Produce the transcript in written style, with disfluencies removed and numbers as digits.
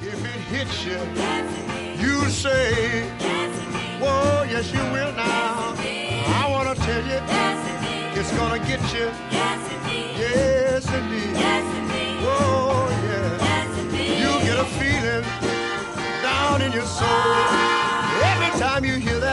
If it hits you, you say, whoa, yes you will now. I want to tell you, it's gonna get you. Yes indeed. Whoa, yeah. You get a feeling down in your soul every time you hear that.